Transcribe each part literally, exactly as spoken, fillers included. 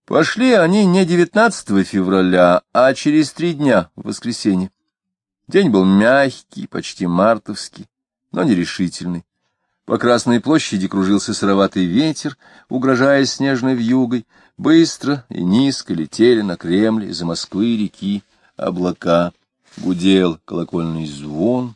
Пошли они не девятнадцатого февраля, а через три дня, в воскресенье. День был мягкий, почти мартовский, но нерешительный. По Красной площади кружился сыроватый ветер, угрожая снежной вьюгой. Быстро и низко летели на Кремль из-за Москвы реки облака. Гудел колокольный звон.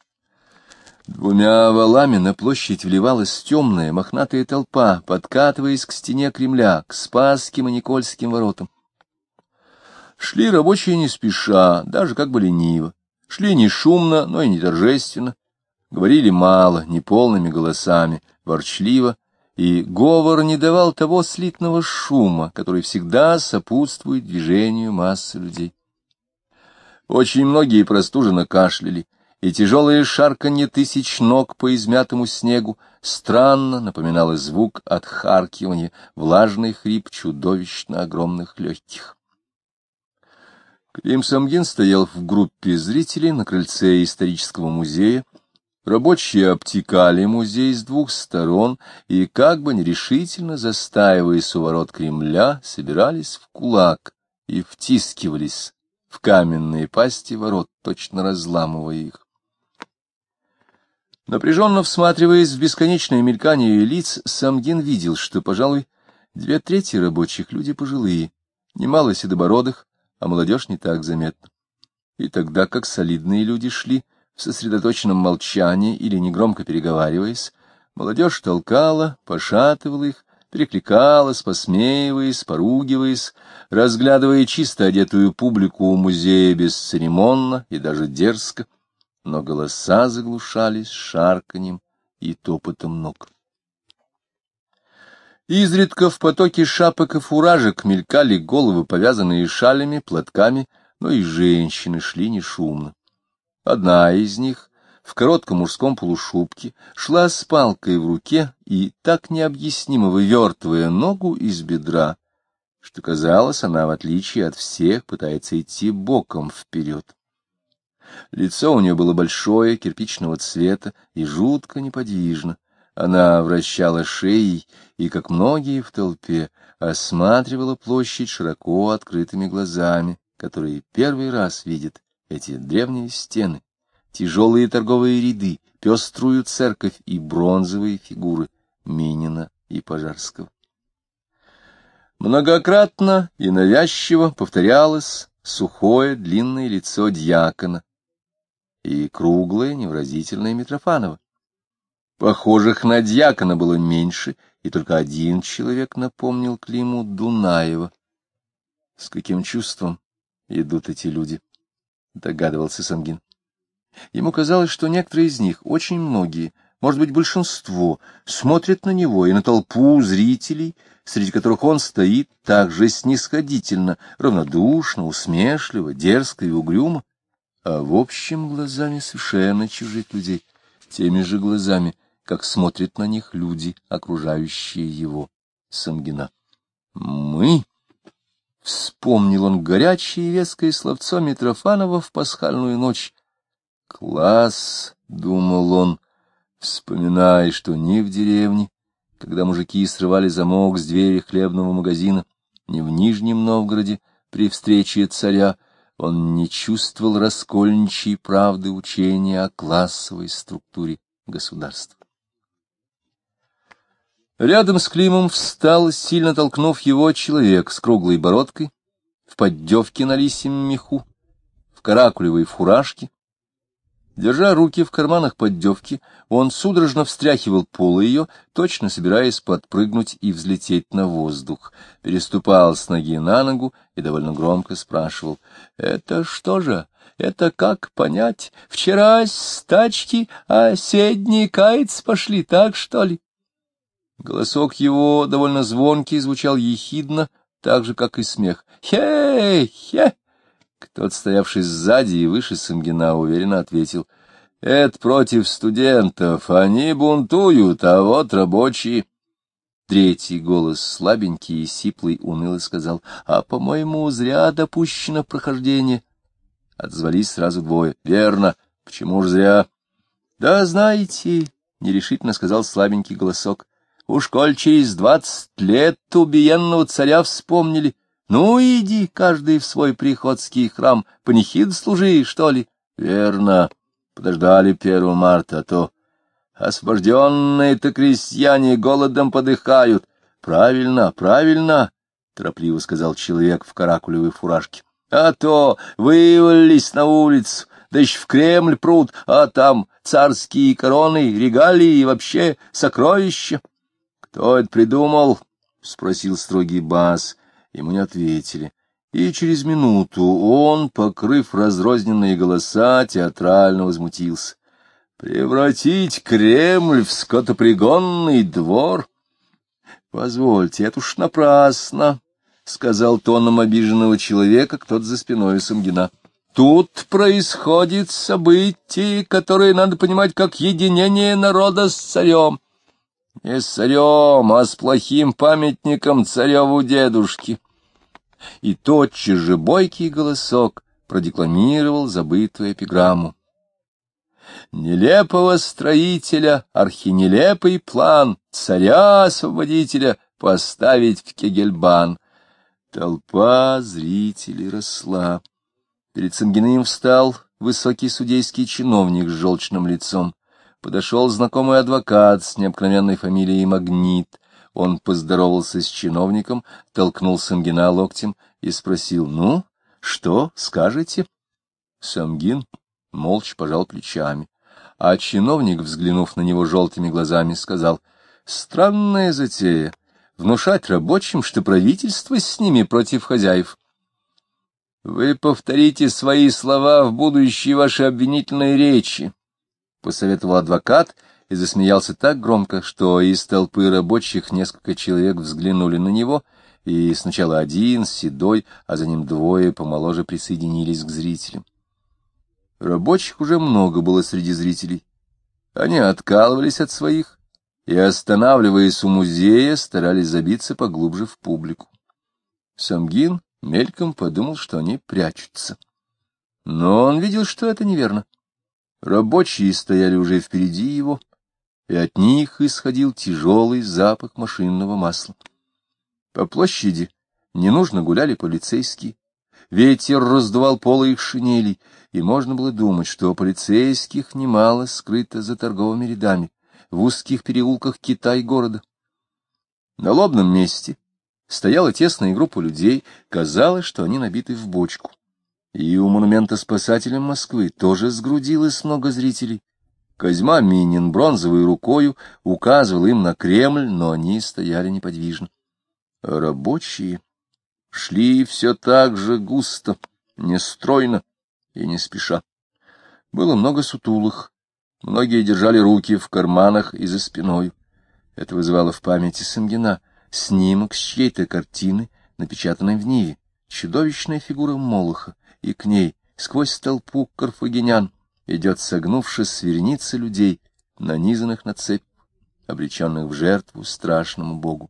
Двумя валами на площадь вливалась темная мохнатая толпа, подкатываясь к стене Кремля, к Спасским и Никольским воротам. Шли рабочие не спеша, даже как бы лениво. Шли не шумно, но и не торжественно. Говорили мало, неполными голосами, ворчливо, и говор не давал того слитного шума, который всегда сопутствует движению массы людей. Очень многие простуженно кашляли, и тяжелое шарканье тысяч ног по измятому снегу странно напоминало звук отхаркивания, влажный хрип чудовищно огромных легких. Клим Самгин стоял в группе зрителей на крыльце исторического музея. Рабочие обтекали музей с двух сторон и, как бы нерешительно застаиваясь у ворот Кремля, собирались в кулак и втискивались в каменные пасти ворот, точно разламывая их. Напряженно всматриваясь в бесконечное мелькание лиц, Самгин видел, что, пожалуй, две трети рабочих люди пожилые, немало седобородых, а молодежь не так заметна. И тогда как солидные люди шли в сосредоточенном молчании или негромко переговариваясь, молодежь толкала, пошатывала их, перекликалась, посмеиваясь, поругиваясь, разглядывая чисто одетую публику у музея бесцеремонно и даже дерзко, но голоса заглушались шарканьем и топотом ног. Изредка в потоке шапок и фуражек мелькали головы, повязанные шалями, платками, но и женщины шли не шумно. Одна из них, в коротком мужском полушубке, шла с палкой в руке и, так необъяснимо вывертывая ногу из бедра, что, казалось, она, в отличие от всех, пытается идти боком вперед. Лицо у нее было большое, кирпичного цвета и жутко неподвижно. Она вращала шеей и, как многие в толпе, осматривала площадь широко открытыми глазами, которые первый раз видят эти древние стены, тяжелые торговые ряды, пеструю церковь и бронзовые фигуры Минина и Пожарского. Многократно и навязчиво повторялось сухое длинное лицо дьякона и круглое невыразительное Митрофанова. Похожих на дьякона было меньше, и только один человек напомнил Климу Дунаева. С каким чувством идут эти люди, догадывался Самгин. Ему казалось, что некоторые из них, очень многие, может быть, большинство, смотрят на него и на толпу зрителей, среди которых он стоит так же снисходительно, равнодушно, усмешливо, дерзко и угрюмо, а в общем глазами совершенно чужих людей, теми же глазами, как смотрят на них люди, окружающие его, Самгина. «Мы...» — вспомнил он горячее и веское словцо Митрофанова в пасхальную ночь. «Класс!» — думал он, вспоминая, что ни в деревне, когда мужики срывали замок с двери хлебного магазина, ни в Нижнем Новгороде при встрече царя он не чувствовал раскольничьей правды учения о классовой структуре государства. Рядом с Климом встал, сильно толкнув его, человек с круглой бородкой, в поддевке на лисьем меху, в каракулевой фуражке. Держа руки в карманах поддевки, он судорожно встряхивал полы ее, точно собираясь подпрыгнуть и взлететь на воздух. Переступал с ноги на ногу и довольно громко спрашивал: «Это что же? Это как понять? Вчера с тачки, а седни каяться пошли, так что ли?» Голосок его, довольно звонкий, звучал ехидно, так же, как и смех. «Хе-хе!» Кто-то, стоявший сзади и выше Самгина, уверенно ответил: «Это против студентов, они бунтуют, а вот рабочие». Третий голос, слабенький и сиплый, уныло сказал: «А, по-моему, зря допущено прохождение». Отзвались сразу двое: «Верно, почему ж зря?» «Да знаете», — нерешительно сказал слабенький голосок, Уж коль через двадцать лет убиенного царя вспомнили, ну, иди, каждый в свой приходский храм, панихид служи, что ли? Верно, подождали первого марта, а то освобожденные-то крестьяне голодом подыхают. Правильно, правильно, — торопливо сказал человек в каракулевой фуражке. А то вывалились на улицу, да еще в Кремль прут, а там царские короны, регалии и вообще сокровища. — Кто это придумал? — спросил строгий бас. Ему не ответили. И через минуту он, покрыв разрозненные голоса, театрально возмутился. — Превратить Кремль в скотопригонный двор? — Позвольте, это уж напрасно, — сказал тоном обиженного человека кто-то за спиной у Самгина. — Тут происходит событие, которое надо понимать как единение народа с царем. Не с царем, а с плохим памятником цареву дедушке. И тотчас же бойкий голосок продекламировал забытую эпиграмму. Нелепого строителя, архинелепый план царя-освободителя поставить в Кегельбан. Толпа зрителей росла. Перед Самгиным встал высокий судейский чиновник с желчным лицом. Подошел знакомый адвокат с необыкновенной фамилией Магнит. Он поздоровался с чиновником, толкнул Самгина локтем и спросил: — Ну, что скажете? Самгин молча пожал плечами, а чиновник, взглянув на него желтыми глазами, сказал: — Странная затея — внушать рабочим, что правительство с ними против хозяев. — Вы повторите свои слова в будущей вашей обвинительной речи, — посоветовал адвокат и засмеялся так громко, что из толпы рабочих несколько человек взглянули на него, и сначала один, седой, а за ним двое помоложе присоединились к зрителям. Рабочих уже много было среди зрителей. Они откалывались от своих и, останавливаясь у музея, старались забиться поглубже в публику. Самгин мельком подумал, что они прячутся. Но он видел, что это неверно. Рабочие стояли уже впереди его, и от них исходил тяжелый запах машинного масла. По площади ненужно гуляли полицейские. Ветер раздувал полы их шинелей, и можно было думать, что полицейских немало скрыто за торговыми рядами, в узких переулках Китай-города. На лобном месте стояла тесная группа людей, казалось, что они набиты в бочку. И у монумента спасателям Москвы тоже сгрудилось много зрителей. Козьма Минин бронзовой рукою указывал им на Кремль, но они стояли неподвижно. А рабочие шли все так же густо, нестройно и не спеша. Было много сутулых, многие держали руки в карманах и за спиной. Это вызывало в памяти Самгина снимок с чьей-то картины, напечатанной в Ниве, чудовищная фигура Молоха, и к ней, сквозь толпу карфагенян, идет согнувшись вереница людей, нанизанных на цепь, обреченных в жертву страшному богу.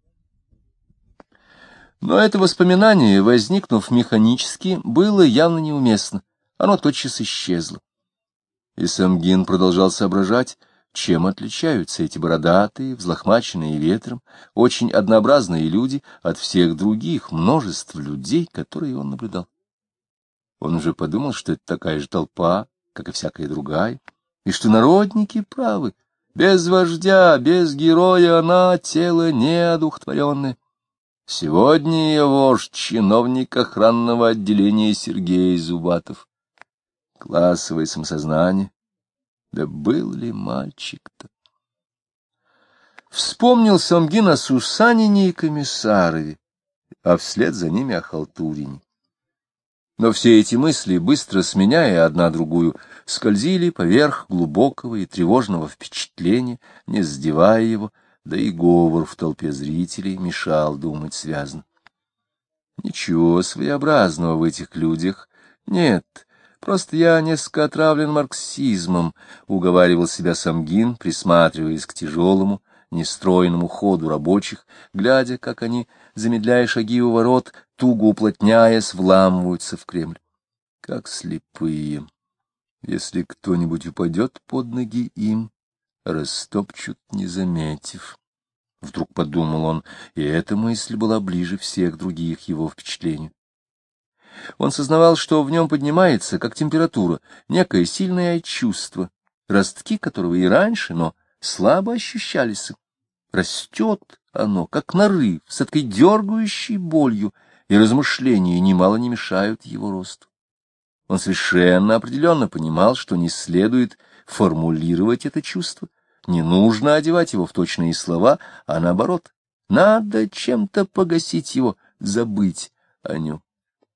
Но это воспоминание, возникнув механически, было явно неуместно. Оно тотчас исчезло. И Самгин продолжал соображать, чем отличаются эти бородатые, взлохмаченные ветром, очень однообразные люди от всех других множеств людей, которые он наблюдал. Он уже подумал, что это такая же толпа, как и всякая другая, и что народники правы. Без вождя, без героя она тело неодухотворенное. Сегодня ее вождь — чиновник охранного отделения Сергей Зубатов. Классовое самосознание. Да был ли мальчик-то? Вспомнил Самгин о Сусанине и Комиссарове, а вслед за ними о Халтурине. Но все эти мысли, быстро сменяя одна другую, скользили поверх глубокого и тревожного впечатления, не задевая его, да и говор в толпе зрителей мешал думать связно. Ничего своеобразного в этих людях нет, просто я несколько отравлен марксизмом, — уговаривал себя Самгин, присматриваясь к тяжелому, нестройному ходу рабочих, глядя, как они, замедляя шаги у ворот, туго уплотняясь, вламываются в Кремль. Как слепые! Если кто-нибудь упадет под ноги им, растопчут, не заметив. Вдруг подумал он, и эта мысль была ближе всех других его впечатлению. Он сознавал, что в нем поднимается, как температура, некое сильное чувство, ростки которого и раньше, но слабо ощущались. Растет оно, как нарыв, с этой дергающей болью, и размышления немало не мешают его росту. Он совершенно определенно понимал, что не следует формулировать это чувство, не нужно одевать его в точные слова, а наоборот, надо чем-то погасить его, забыть о нем.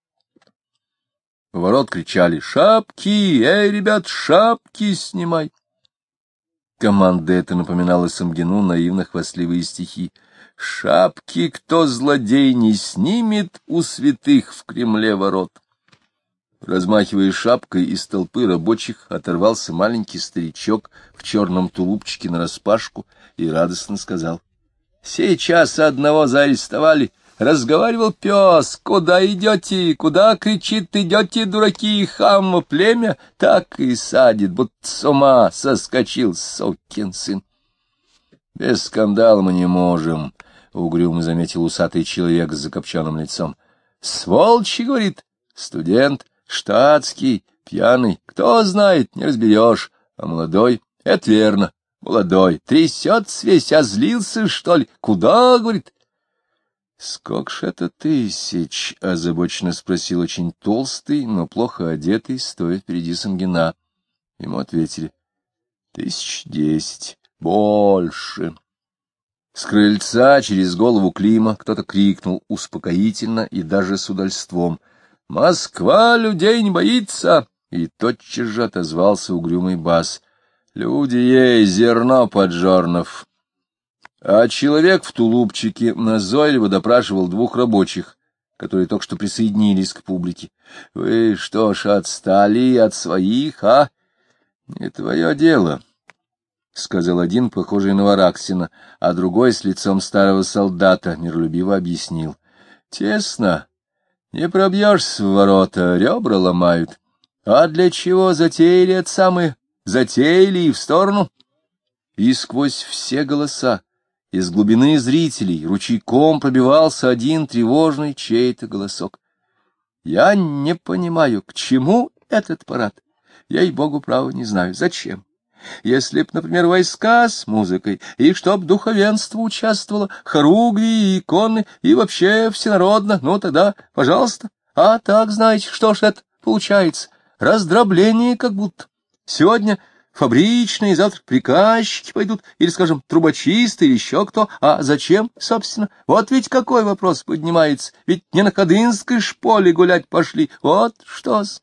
У ворот кричали: «Шапки! Эй, ребят, шапки снимай!» Команда эта напоминала Самгину наивно-хвастливые стихи. «Шапки кто злодей не снимет у святых в Кремле ворот». Размахивая шапкой, из толпы рабочих оторвался маленький старичок в черном тулупчике нараспашку и радостно сказал: «Сейчас одного заарестовали. Разговаривал пес: куда идете, куда, кричит, идете, дураки, хамма, племя, так и садит, будто с ума соскочил, сукин сын». «Без скандала мы не можем», — угрюмо заметил усатый человек с закопченным лицом. «Сволочи, — говорит, — студент, штатский, пьяный, кто знает, не разберешь, а молодой — это верно, молодой, трясется весь, а злился, что ли, куда, — говорит». «Сколько ж это тысяч?» — озабоченно спросил очень толстый, но плохо одетый, стоя впереди Самгина. Ему ответили: «Тысяч десять, больше». С крыльца через голову Клима кто-то крикнул успокоительно и даже с удальством: «Москва людей не боится!» И тотчас же отозвался угрюмый бас: «Люди ей, зерно поджорнов». А человек в тулупчике назойливо допрашивал двух рабочих, которые только что присоединились к публике. «Вы что ж, отстали от своих, а?» «Не твое дело», — сказал один, похожий на Вараксина, а другой с лицом старого солдата миролюбиво объяснил: «Тесно, не пробьешься в ворота, ребра ломают. А для чего затеяли это самое? Затеяли и в сторону». И сквозь все голоса, из глубины зрителей, ручейком пробивался один тревожный чей-то голосок: «Я не понимаю, к чему этот парад? Я, ей-богу, право не знаю, зачем? Если б, например, войска с музыкой, и чтоб духовенство участвовало, хоругви и иконы, и вообще всенародно, ну тогда, пожалуйста. А так, знаете, что ж это получается? Раздробление как будто. Сегодня фабричные, завтра приказчики пойдут, или, скажем, трубочисты, или еще кто. А зачем, собственно? Вот ведь какой вопрос поднимается. Ведь не на Ходынской шполе гулять пошли. Вот что-с».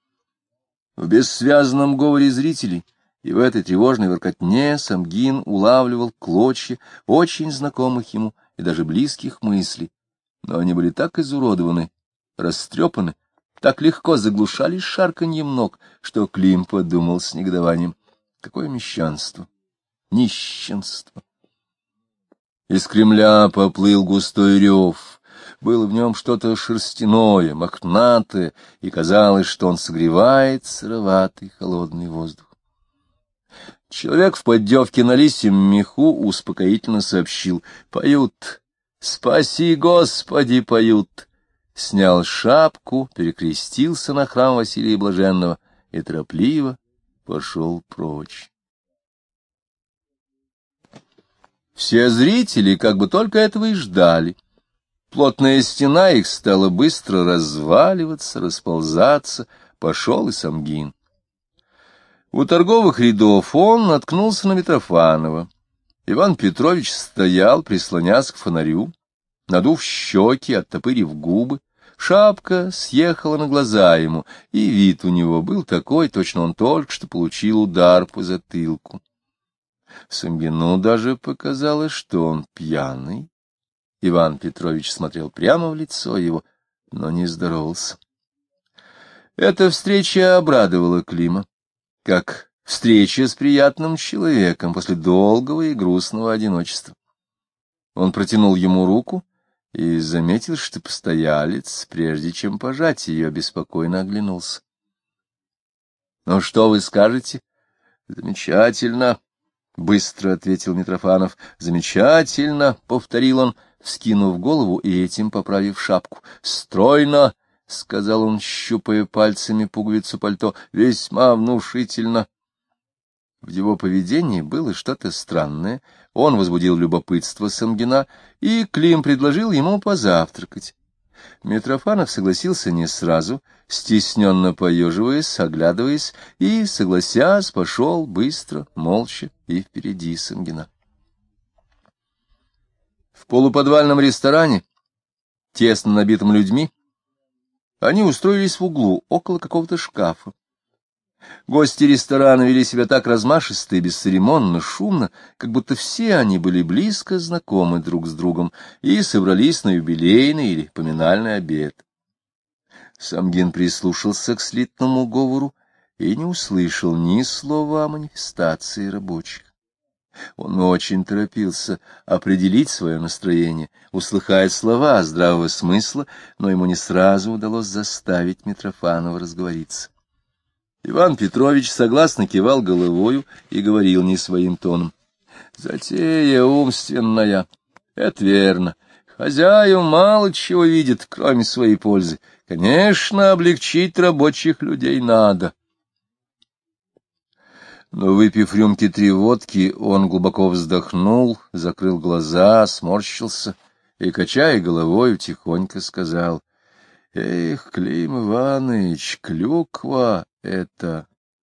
В бессвязном говоре зрителей и в этой тревожной воркотне Самгин улавливал клочья очень знакомых ему и даже близких мыслей, но они были так изуродованы, растрепаны, так легко заглушались шарканьем ног, что Клим подумал с негодованием: какое мещанство, нищенство. Из Кремля поплыл густой рев. Было в нем что-то шерстяное, мохнатое, и казалось, что он согревает сыроватый холодный воздух. Человек в поддевке на лисьем меху успокоительно сообщил: «Поют, спаси Господи, поют». Снял шапку, перекрестился на храм Василия Блаженного и торопливо пошел прочь. Все зрители как бы только этого и ждали. Плотная стена их стала быстро разваливаться, расползаться, пошел и Самгин. У торговых рядов он наткнулся на Митрофанова. Иван Петрович стоял, прислонясь к фонарю, надув щеки, оттопырив губы. Шапка съехала на глаза ему, и вид у него был такой, точно он только что получил удар по затылку. Самгину даже показалось, что он пьяный. Иван Петрович смотрел прямо в лицо его, но не здоровался. Эта встреча обрадовала Клима, как встреча с приятным человеком после долгого и грустного одиночества. Он протянул ему руку и заметил, что постоялец, прежде чем пожать ее, беспокойно оглянулся. — Ну, что вы скажете? — Замечательно. быстро ответил Митрофанов. Замечательно, повторил он, вскинув голову и этим поправив шапку. Стройно, сказал он, щупая пальцами пуговицу пальто, весьма внушительно. В его поведении было что-то странное. Он возбудил любопытство Самгина, и Клим предложил ему позавтракать. Митрофанов согласился не сразу, стесненно поеживаясь, оглядываясь, и, согласясь, пошел быстро, молча и впереди Самгина. В полуподвальном ресторане, тесно набитом людьми, они устроились в углу, около какого-то шкафа. Гости ресторана вели себя так размашисто и бесцеремонно, шумно, как будто все они были близко знакомы друг с другом и собрались на юбилейный или поминальный обед. Самгин прислушался к слитному говору и не услышал ни слова о манифестации рабочих. Он очень торопился определить свое настроение, услыхать слова здравого смысла, но ему не сразу удалось заставить Митрофанова разговориться. Иван Петрович согласно кивал головою и говорил не своим тоном. — Затея умственная, это верно. Хозяин мало чего видит, кроме своей пользы. Конечно, облегчить рабочих людей надо. Но, выпив рюмки три водки, он глубоко вздохнул, закрыл глаза, сморщился и, качая головою, тихонько сказал: — Эх, Клим Иваныч, клюква это...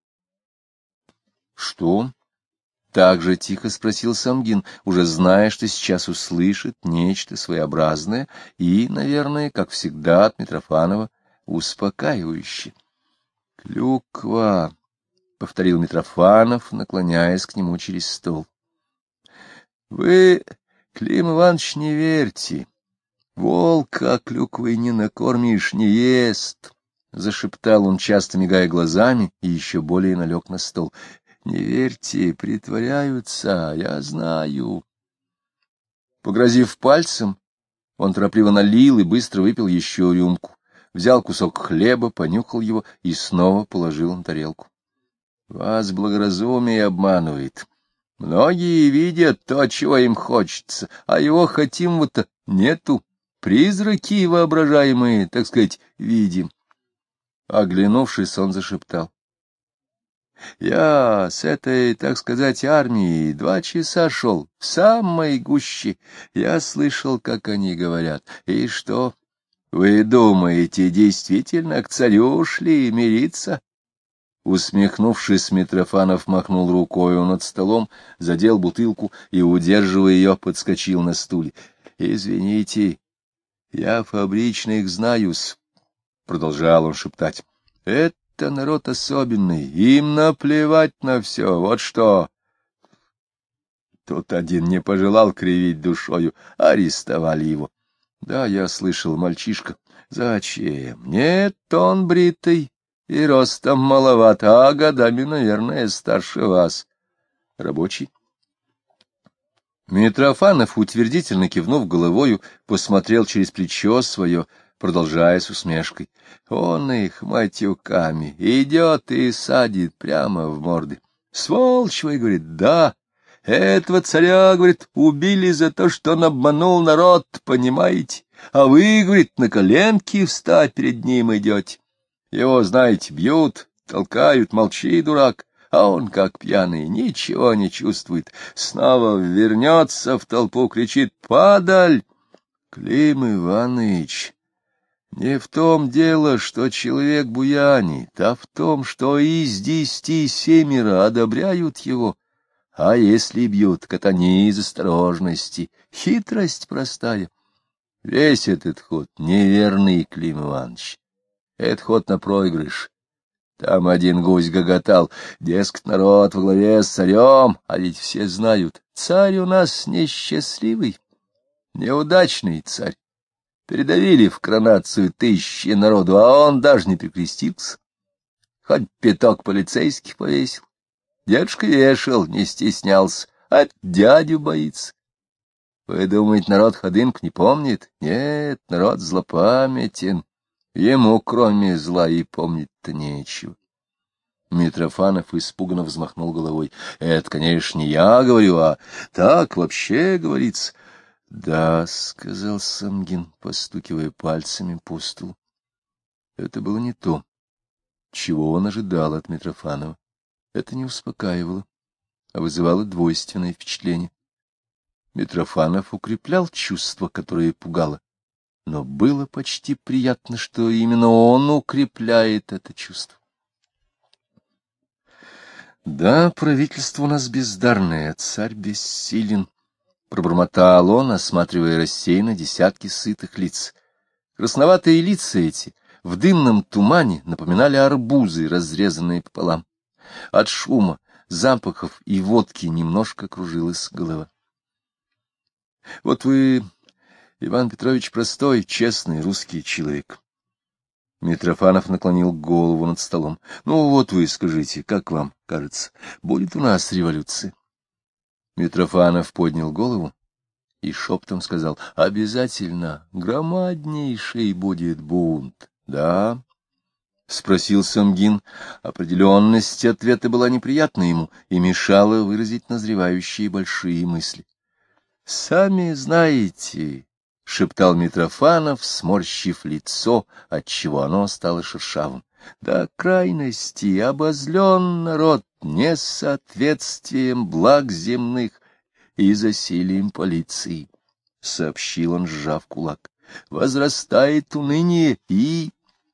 — Что? — так же тихо спросил Самгин, уже зная, что сейчас услышит нечто своеобразное и, наверное, как всегда от Митрофанова, успокаивающе. — Клюква... — повторил Митрофанов, наклоняясь к нему через стол. — Вы, Клим Иванович, не верьте. Волка клюквой не накормишь, не ест, — зашептал он, часто мигая глазами, и еще более налег на стол. — Не верьте, притворяются, я знаю. Погрозив пальцем, он торопливо налил и быстро выпил еще рюмку, взял кусок хлеба, понюхал его и снова положил на тарелку. — Вас благоразумие обманывает. Многие видят то, чего им хочется, а его хотим-то нету. Призраки воображаемые, так сказать, видим. Оглянувшись, он зашептал: — Я с этой, так сказать, армией два часа шел, в самой гуще. Я слышал, как они говорят. И что? Вы думаете, действительно к царю шли мириться? Усмехнувшись, Митрофанов махнул рукою над столом, задел бутылку и, удерживая ее, подскочил на стуле. — Извините, я фабричных знаюсь, — продолжал он шептать. — Это народ особенный, им наплевать на все, вот что. Тут один не пожелал кривить душою, арестовали его. Да, я слышал, мальчишка. Зачем? Нет, он бритый. И ростом маловат, а годами, наверное, старше вас. Рабочий? Митрофанов, утвердительно кивнув головою, посмотрел через плечо свое, продолжая с усмешкой. Он их матюками идет и садит прямо в морды. Сволочь вы, говорит, да. Этого царя, говорит, убили за то, что он обманул народ, понимаете? А вы, говорит, на коленки встать перед ним идете. Его, знаете, бьют, толкают, молчи, дурак, а он, как пьяный, ничего не чувствует. Снова вернется в толпу, кричит: «Падаль!» Клим Иваныч, не в том дело, что человек буянит, а в том, что из десяти семеро одобряют его. А если бьют, так это не из осторожности, хитрость простая. Весь этот ход неверный, Клим Иваныч. Это ход на проигрыш. Там один гусь гоготал, дескать, народ во главе с царем, а ведь все знают, царь у нас несчастливый, неудачный царь. Передавили в коронацию тысячи народу, а он даже не прикрестился. Хоть пяток полицейских повесил. Дедушка вешал, не стеснялся, а дядю боится. Вы думаете, народ Ходынку не помнит? Нет, народ злопамятен. Ему, кроме зла, и помнить-то нечего. Митрофанов испуганно взмахнул головой. — Это, конечно, не я говорю, а так вообще говорится. — Да, — сказал Самгин, постукивая пальцами по столу. Это было не то, чего он ожидал от Митрофанова. Это не успокаивало, а вызывало двойственное впечатление. Митрофанов укреплял чувство, которое пугало, но было почти приятно, что именно он укрепляет это чувство. Да, правительство у нас бездарное, царь бессилен, — пробормотал он, осматривая рассеянно десятки сытых лиц. Красноватые лица эти в дымном тумане напоминали арбузы, разрезанные пополам. От шума, запахов и водки немножко кружилась голова. — Вот вы, Иван Петрович, простой, честный русский человек. Митрофанов наклонил голову над столом. — Ну вот вы скажите, как вам кажется, будет у нас революция? Митрофанов поднял голову и шептом сказал: — Обязательно, громаднейший будет бунт. — Да? — спросил Самгин. Определенность ответа была неприятна ему и мешала выразить назревающие большие мысли. — Сами знаете, — шептал Митрофанов, сморщив лицо, отчего оно стало шершавым, — до крайности обозлен народ несоответствием благ земных и засилием полиции, — сообщил он, сжав кулак. — Возрастает уныние и...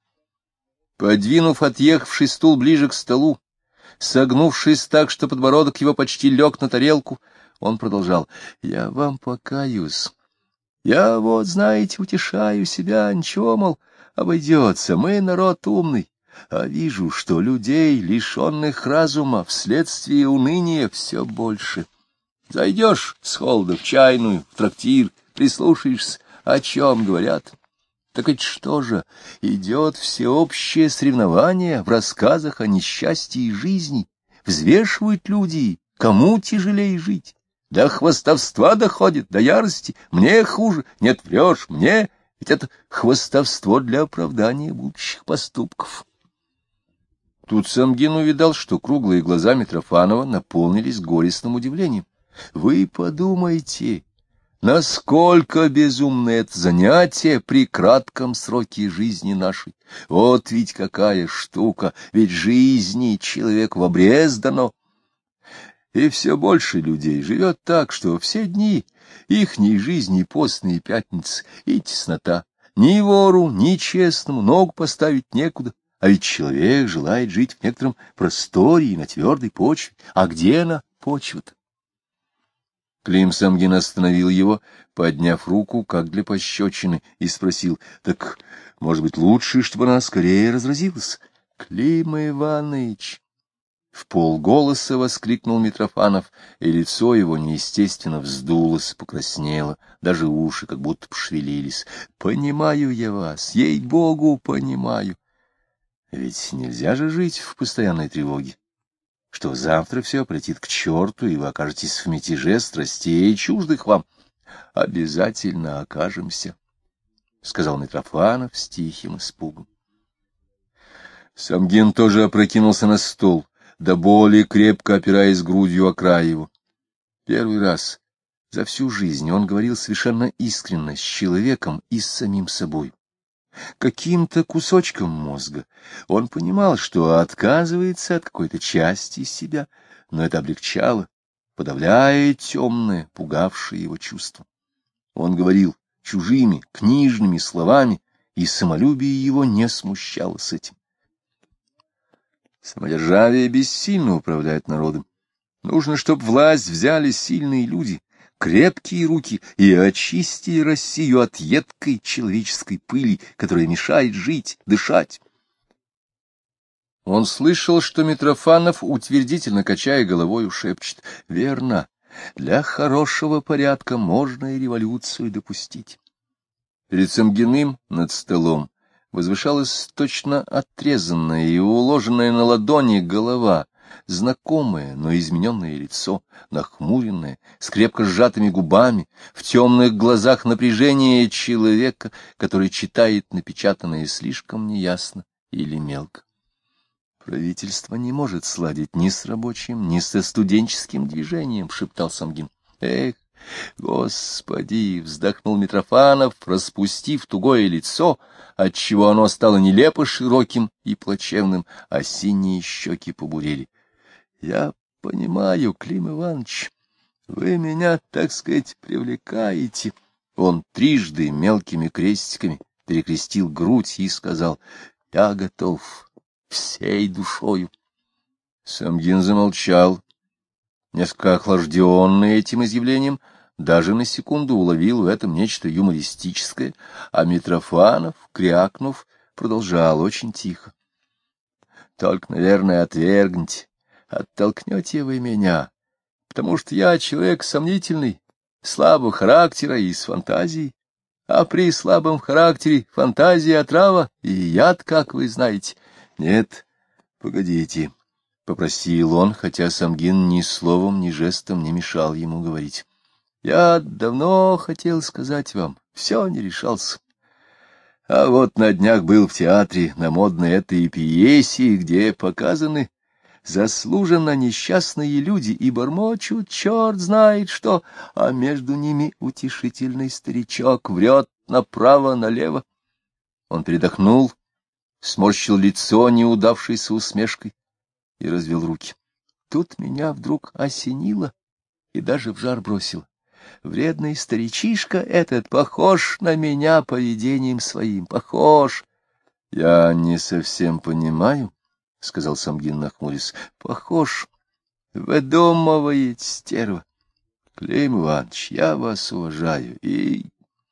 Подвинув отъехавший стул ближе к столу, согнувшись так, что подбородок его почти лег на тарелку, он продолжал: — Я вам покаюсь. Я вот, знаете, утешаю себя, ничего, мол, обойдется, мы народ умный, а вижу, что людей, лишенных разума, вследствие уныния все больше. Зайдешь с холода в чайную, в трактир, прислушаешься, о чем говорят. Так ведь что же, идет всеобщее соревнование в рассказах о несчастье и жизни, взвешивают люди, кому тяжелее жить. До хвастовства доходит, до ярости. Мне хуже, нет, врешь, мне, ведь это хвастовство для оправдания будущих поступков. Тут Самгин увидал, что круглые глаза Митрофанова наполнились горестным удивлением. — Вы подумайте, насколько безумно это занятие при кратком сроке жизни нашей. Вот ведь какая штука, ведь жизни человеку в обрез дано. И все больше людей живет так, что все дни ихней жизни постные пятницы и теснота. Ни вору, ни честному ногу поставить некуда, а ведь человек желает жить в некотором просторе и на твердой почве. А где она, почва-то? Клим Самгин остановил его, подняв руку, как для пощечины, и спросил: — Так, может быть, лучше, чтобы она скорее разразилась? — Клим Иваныч! — вполголоса воскликнул Митрофанов, и лицо его неестественно вздулось, покраснело, даже уши как будто пошевелились. — Понимаю я вас, ей-богу, понимаю. Ведь нельзя же жить в постоянной тревоге, что завтра все полетит к черту, и вы окажетесь в мятеже страстей, чуждых вам. — Обязательно окажемся, — сказал Митрофанов с тихим испугом. Самгин тоже опрокинулся на стол, до боли крепко опираясь грудью о край его. Первый раз за всю жизнь он говорил совершенно искренне с человеком и с самим собой. Каким-то кусочком мозга он понимал, что отказывается от какой-то части себя, но это облегчало, подавляя темное, пугавшее его чувство. Он говорил чужими, книжными словами, и самолюбие его не смущалось этим. Самодержавие бессильно управляет народом. Нужно, чтобы власть взяли сильные люди, крепкие руки, и очистили Россию от едкой человеческой пыли, которая мешает жить, дышать. Он слышал, что Митрофанов, утвердительно качая головой, шепчет: — Верно, для хорошего порядка можно и революцию допустить. Перед Самгиным над столом возвышалась точно отрезанная и уложенная на ладони голова, знакомое, но измененное лицо, нахмуренное, с крепко сжатыми губами, в темных глазах напряжение человека, который читает напечатанное слишком неясно или мелко. Правительство не может сладить ни с рабочим, ни со студенческим движением, — шептал Самгин. Эх, Господи! — вздохнул Митрофанов, распустив тугое лицо, отчего оно стало нелепо широким и плачевным, а синие щеки побурели. — Я понимаю, Клим Иванович, вы меня, так сказать, привлекаете. Он трижды мелкими крестиками перекрестил грудь и сказал: — Я готов всей душою. Самгин замолчал, несколько охлажденный этим изъявлением, даже на секунду уловил в этом нечто юмористическое, а Митрофанов, крякнув, продолжал очень тихо: — Только, наверное, отвергните, оттолкнете вы меня, потому что я человек сомнительный, слабого характера и с фантазией, а при слабом характере фантазия отрава и яд, как вы знаете. Нет, погодите, — попросил он, хотя Самгин ни словом, ни жестом не мешал ему говорить. — Я давно хотел сказать вам, все не решался. А вот на днях был в театре на модной этой пьесе, где показаны заслуженно несчастные люди и бормочут черт знает что, а между ними утешительный старичок врет направо-налево. Он передохнул, сморщил лицо неудавшейся усмешкой и развел руки. Тут меня вдруг осенило и даже в жар бросило. Вредный старичишка этот похож на меня поведением своим, похож. — Я не совсем понимаю, — сказал Самгин, нахмурясь. — Похож. Выдумывает стерва. Клим Иванович, я вас уважаю и...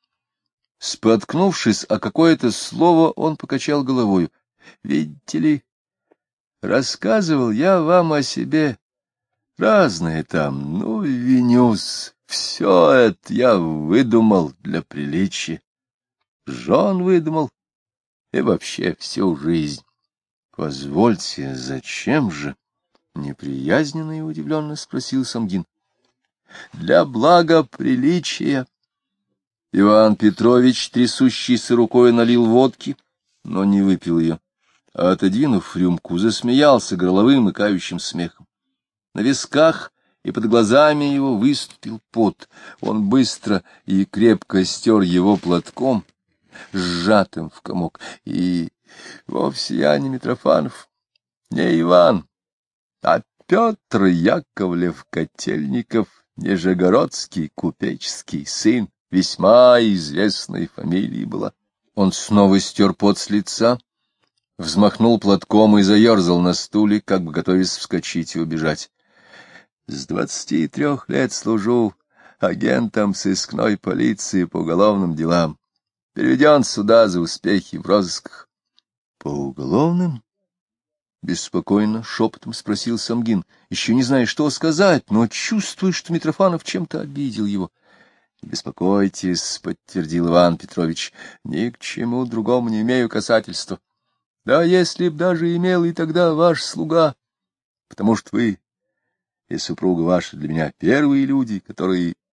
Споткнувшись о какое-то слово, он покачал головою. — Видите ли, рассказывал я вам о себе разное там, ну, винюс. Все это я выдумал для приличия. Жен выдумал и вообще всю жизнь. — Позвольте, зачем же? — неприязненно и удивленно спросил Самгин. — Для блага приличия. Иван Петрович, трясущейся рукой, налил водки, но не выпил ее, а, отодвинув рюмку, засмеялся горловым и кающим смехом. На висках и под глазами его выступил пот. Он быстро и крепко стер его платком, сжатым в комок, и вовсе я не Митрофанов, не Иван, а Петр Яковлев-Котельников, нижегородский купеческий сын, весьма известной фамилии была. Он снова стер пот с лица, взмахнул платком и заерзал на стуле, как бы готовясь вскочить и убежать. С двадцати трех лет служу агентом сыскной полиции по уголовным делам. Переведен сюда за успехи в розысках. — По уголовным? — беспокойно шепотом спросил Самгин, еще не зная, что сказать, но чувствуя, что Митрофанов чем-то обидел его. — Не беспокойтесь, — подтвердил Иван Петрович, — ни к чему другому не имею касательства. Да если б даже имел и тогда ваш слуга, потому что вы и супруга ваша для меня первые люди, которые